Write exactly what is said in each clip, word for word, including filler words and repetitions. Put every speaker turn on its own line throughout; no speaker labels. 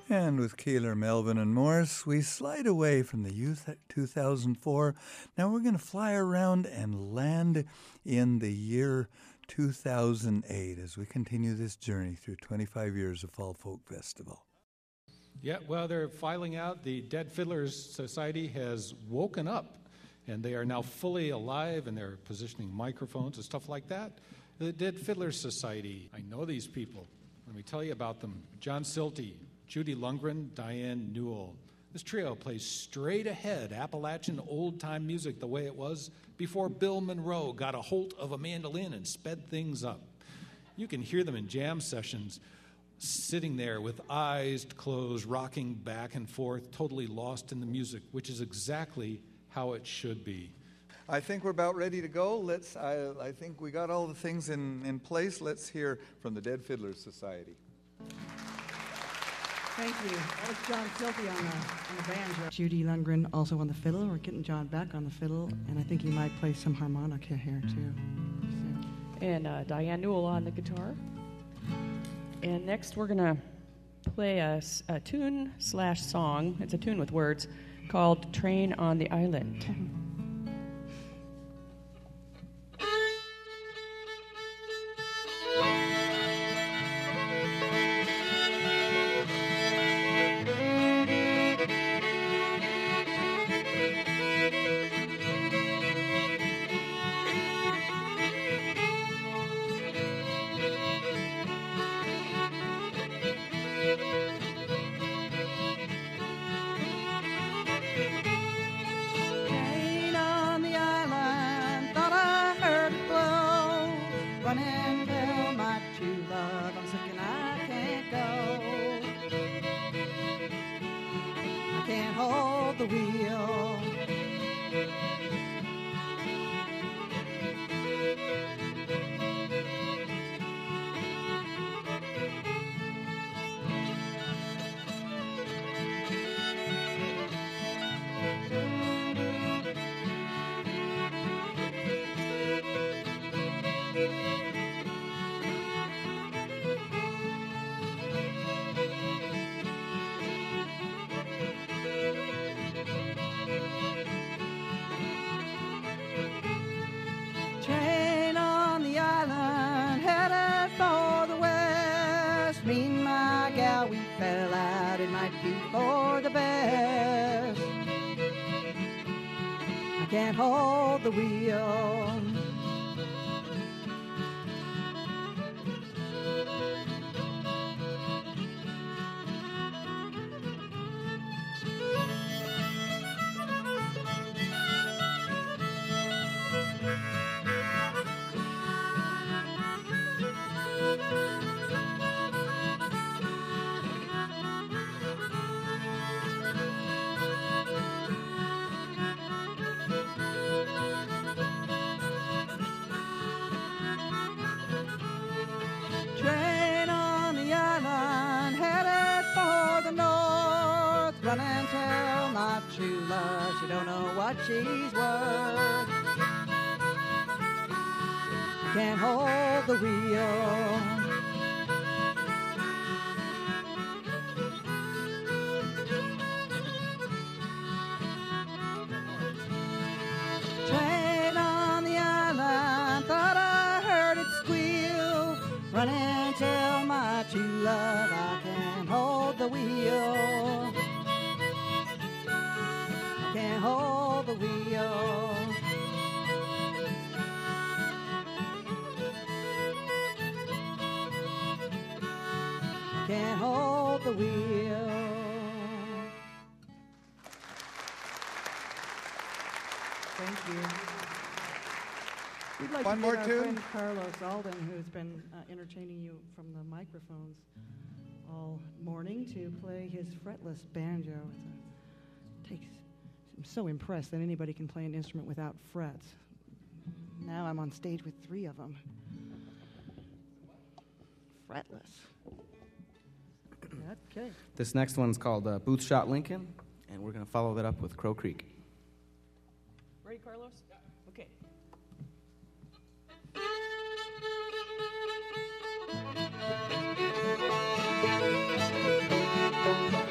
And with Keeler, Melvin, and Morris, we slide away from the youth at two thousand four. Now we're going to fly around and land in the year two thousand eight as we continue this journey through twenty-five years of Fall Folk Festival.
Yeah, well, they're filing out. The Dead Fiddlers Society has woken up, and they are now fully alive, and they're positioning microphones and stuff like that. The Dead Fiddlers Society, I know these people. Let me tell you about them. John Silty, Judy Lundgren, Diane Newell. This trio plays straight ahead Appalachian old-time music the way it was before Bill Monroe got a hold of a mandolin and sped things up. You can hear them in jam sessions, sitting there with eyes closed, rocking back and forth, totally lost in the music, which is exactly how it should be.
I think we're about ready to go. Let's. I, I think we got all the things in, in place. Let's hear from the Dead Fiddlers Society.
Thank you. That was John Silty on the, on the banjo. Judy Lundgren also on the fiddle. We're getting John back on the fiddle, and I think he might play some harmonica here, too. So.
And uh, Diane Newell on the guitar. And next we're going to play a, a tune slash song. It's a tune with words called Train on the Island.
For the best, I can't hold the wheel. True love, she don't know what she's worth. Can't hold the wheel. Train on the island, thought I heard it squeal. Running till my true love, I can't hold the wheel. Can't hold the wheel. Can't hold the wheel. Thank you. We'd like
One
to
more
get our
tune.
friend Carlos Alden, who's been uh, entertaining you from the microphones all morning, to play his fretless banjo. It's a, takes I'm so impressed that anybody can play an instrument without frets. Now I'm on stage with three of them. Fretless. Okay.
This next one's called uh, Booth Shot Lincoln, and we're going to follow that up with Crow Creek.
Ready, Carlos? Yeah. Okay.
Thank you.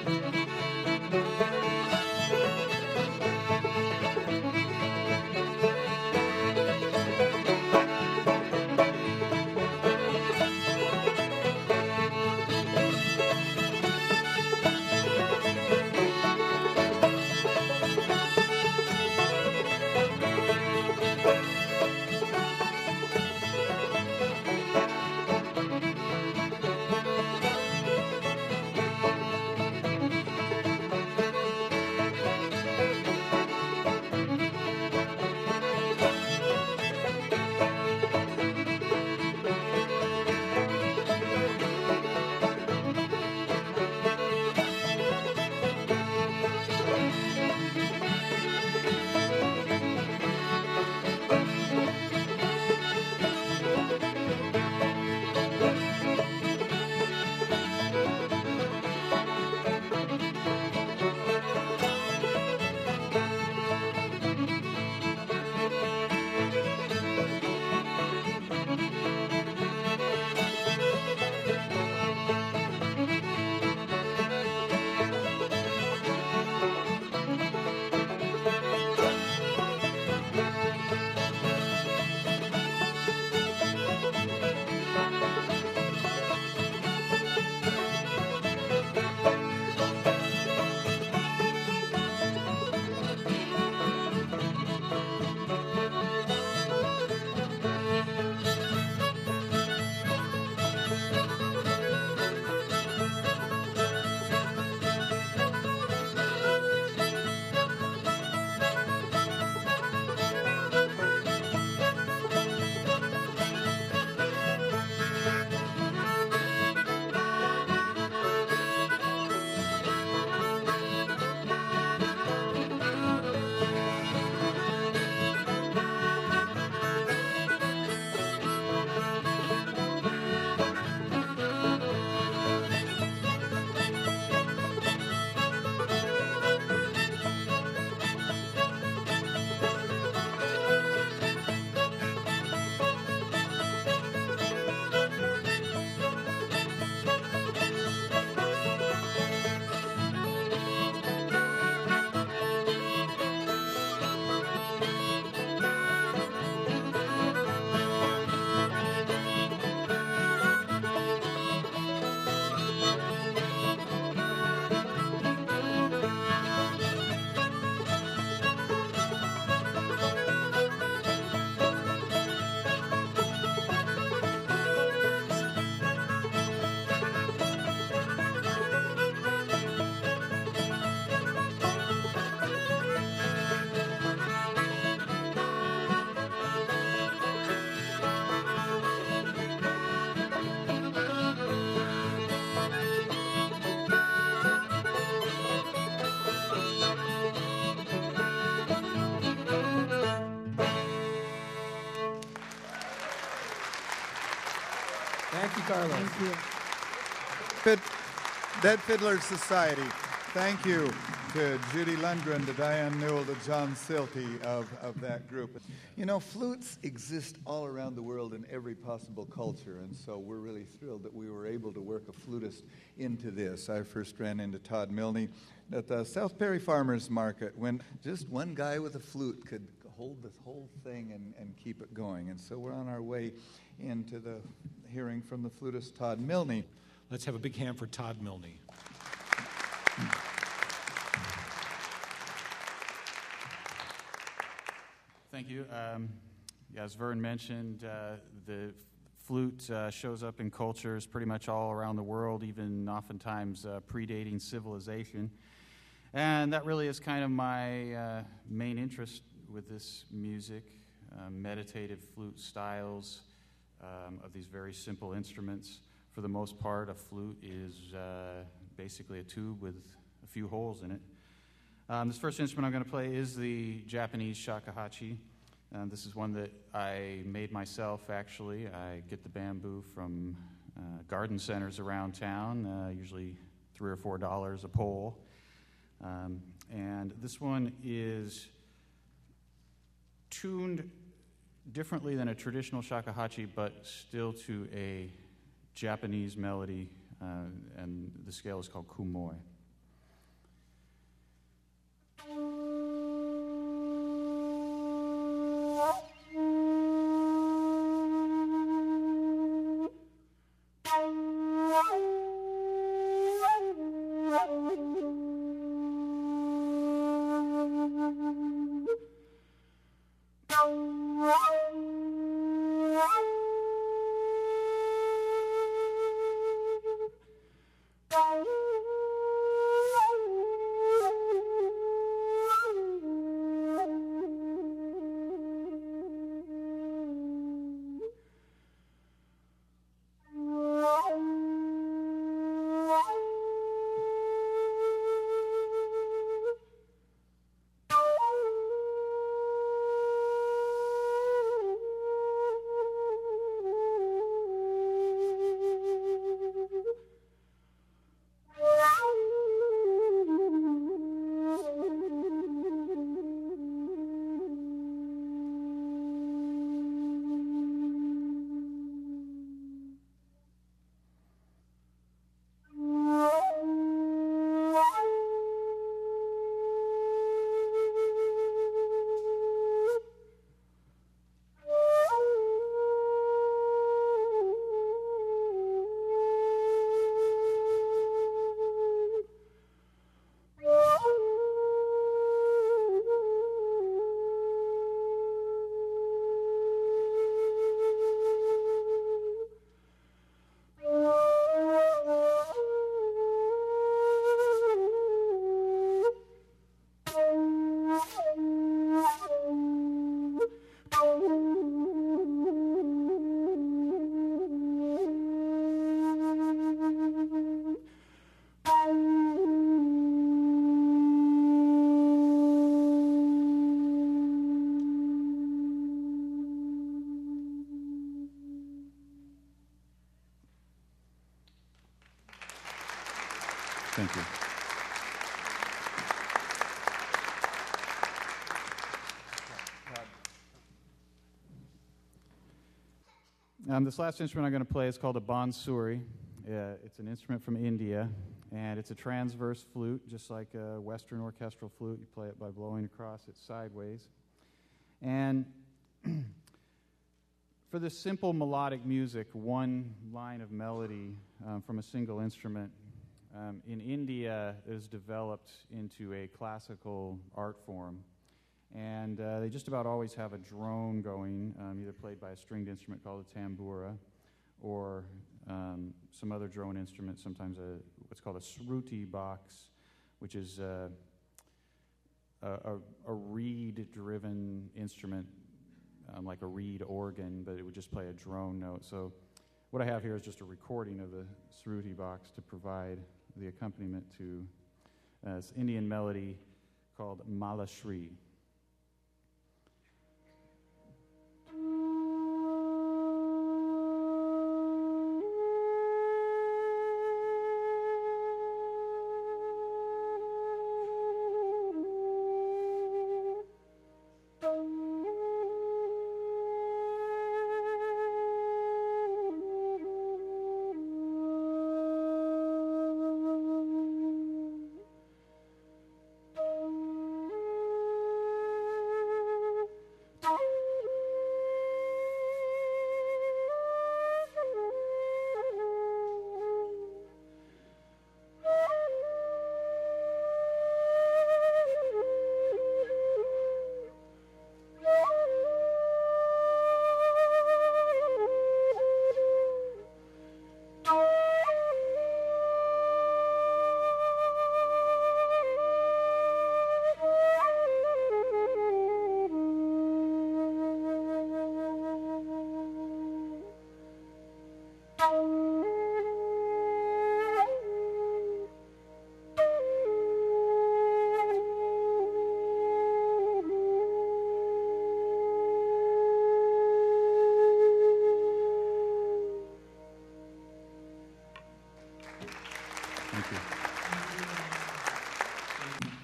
Carlos.
Thank you.
Fid- Dead Fiddlers Society. Thank you to Judy Lundgren, to Diane Newell, to John Silty of, of that group. You know, flutes exist all around the world in every possible culture, and so we're really thrilled that we were able to work a flutist into this. I first ran into Todd Milne at the South Perry Farmers Market when just one guy with a flute could hold this whole thing and, and keep it going. And so we're on our way into the hearing from the flutist Todd Milne.
Let's have a big hand for Todd Milne.
Thank you. Um, yeah, as Vern mentioned, uh, the flute uh, shows up in cultures pretty much all around the world, even oftentimes uh, predating civilization. And that really is kind of my uh, main interest with this music, uh, meditative flute styles um, of these very simple instruments. For the most part, a flute is uh, basically a tube with a few holes in it. Um, this first instrument I'm going to play is the Japanese shakuhachi. Um, this is one that I made myself, actually. I get the bamboo from uh, garden centers around town, uh, usually three or four dollars a pole. Um, and this one is tuned differently than a traditional shakuhachi, but still to a Japanese melody, uh, and the scale is called kumoi. Thank you. Um, this last instrument I'm going to play is called a bansuri. Uh, it's an instrument from India, and it's a transverse flute, just like a Western orchestral flute. You play it by blowing across it sideways. And for this simple melodic music, one line of melody um, from a single instrument, Um, in India, it is developed into a classical art form. And uh, they just about always have a drone going, um, either played by a stringed instrument called a tambura, or um, some other drone instrument, sometimes a what's called a sruti box, which is uh, a, a, a reed-driven instrument, um, like a reed organ, but it would just play a drone note. So what I have here is just a recording of the sruti box to provide the accompaniment to uh, this Indian melody called Malashri.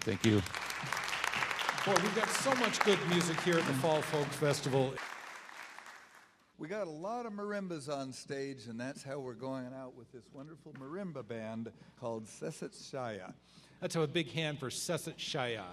Thank you. Boy, we've got so much good music here at the Fall Folk Festival.
We got a lot of marimbas on stage, and that's how we're going out with this wonderful marimba band called Sesset Shaya.
Let's have a big hand for Sesset Shaya.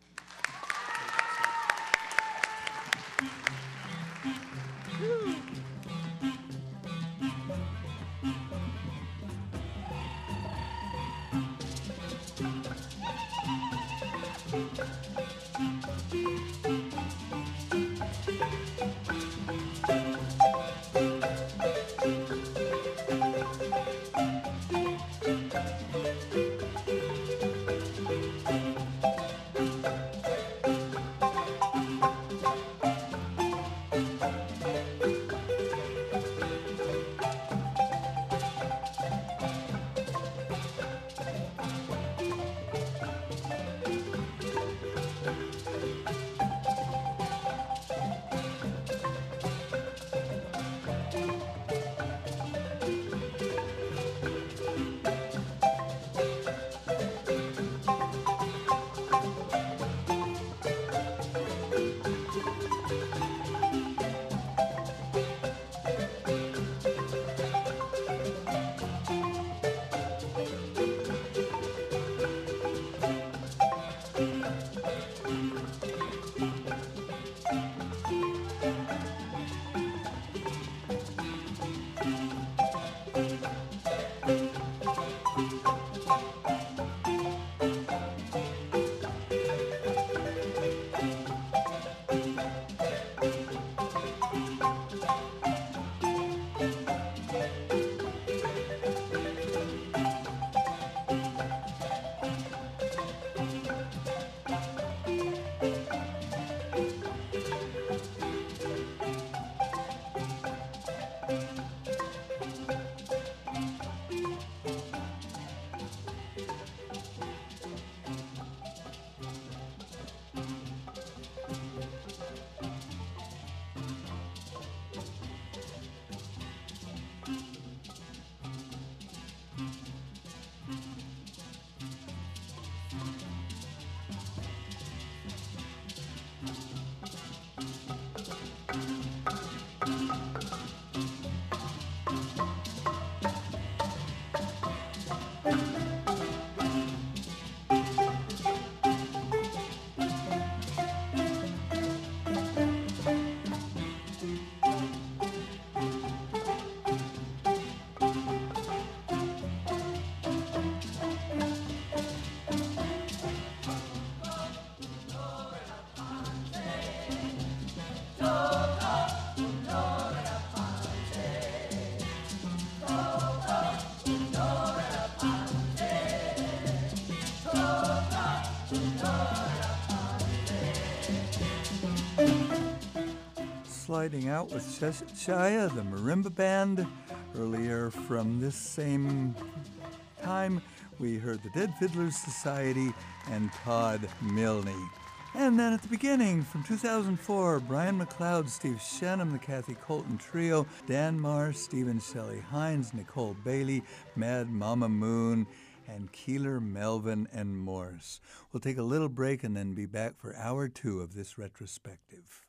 Sliding out with Sesset Shaya, the marimba band. Earlier from this same time, we heard the Dead Fiddlers Society and Todd Milne. And then at the beginning, from two thousand four, Brian McLeod, Steve Shenham, the Kathy Colton Trio, Dan Marr, Stephen Shelley Hines, Nicole Bailey, Mad Mama Moon, and Keeler, Melvin, and Morse. We'll take a little break and then be back for hour two of this retrospective.